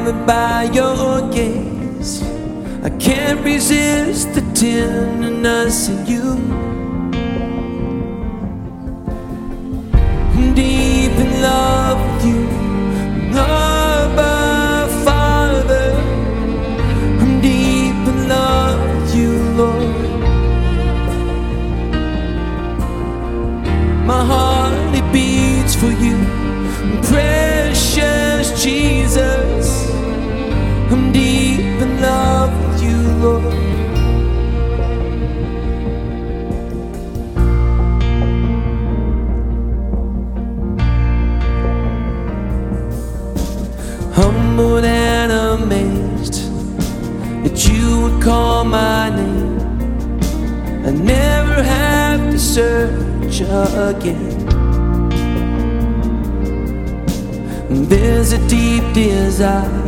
enamored by your gaze. I can't resist the tenderness in you. I'm deep in love with you, Abba Father. I'm deep in love with you, Lord. My heart, it beats for you, precious Jesus. I'm deep in love with you, Lord. Humbled and amazed that you would call my name. I never have to search again. There's a deep desire